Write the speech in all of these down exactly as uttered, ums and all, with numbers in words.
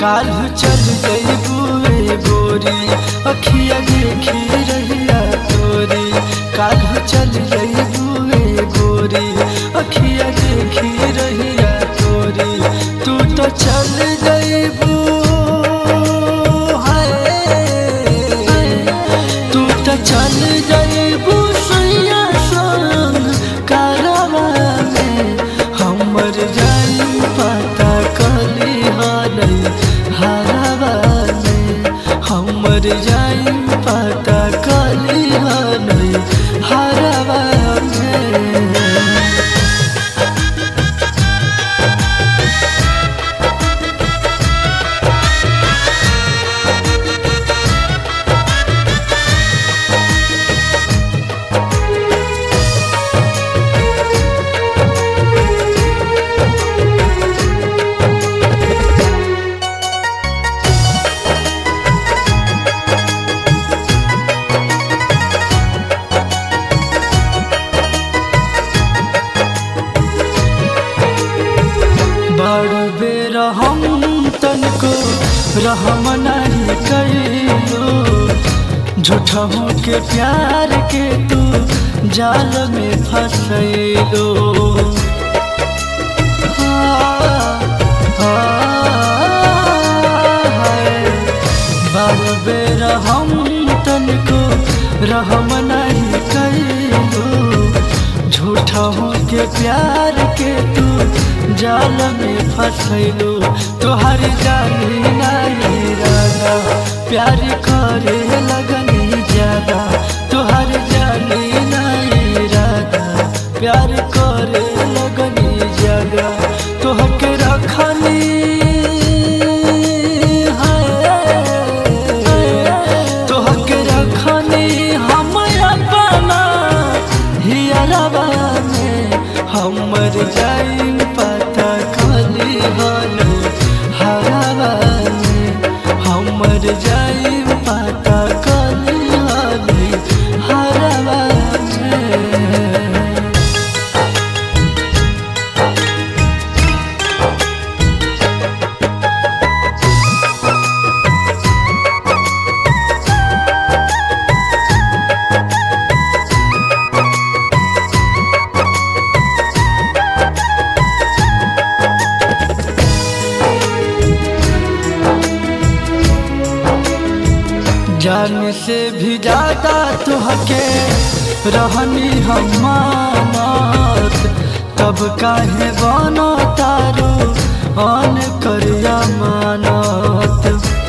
काल चल जइबुए गोरी अखिया देखी रहिया तोरी। काल चल जइबुए गोरी अखिया देखी रहिया तोरी। तू तो चल जइबू तू तो चल जइबू सैया संग कारवा में। हमर जाई पता कली हालई हरवा में। हमर जाई पता कली हालई हरवा में। बड़ बेर हम तनको रहम नहीं कइलो। झूठों के प्यार के तू जाल में फसैलो। बड़ बेर हम तनको रहम नहीं कइलो। झूठों के प्यार के तू जाल में फसैलो। तोहर जानी नहीं रागा प्यार करे लगनी ज्यादा। तोहर जानी नहीं रागा प्यार करे लगनी ज्यादा। तोहके रखनी तोहके रखनी हम अपना हियरवा में। हमर जाई पता कली हालई हरवा में। हमर जाई पता कली हालई हरवा में। जान से भी ज्यादा तुहके रहनी हम मानत। तब काहे बनो तारू अन करिया मानत।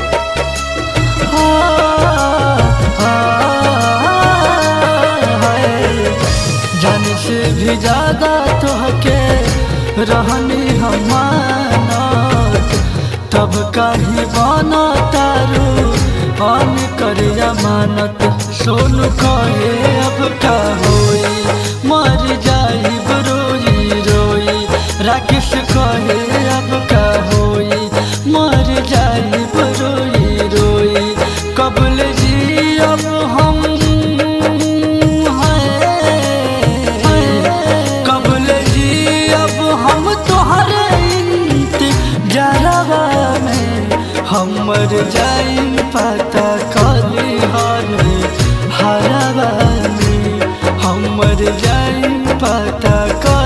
जान से भी ज्यादा तुहके रहनी हम मानत। तब काहे बनो तारू अन करिया मानत। सोन कहे अब का होई मर जाई रोई रोई। राकेश कहे अब का होई मर जाई रोई रोई। कबल जी अब हम कबल जी अब हम तोहरे इंतजारवा में। हमर जाई पता कली हालई हरवा में। हमर जाई पता कली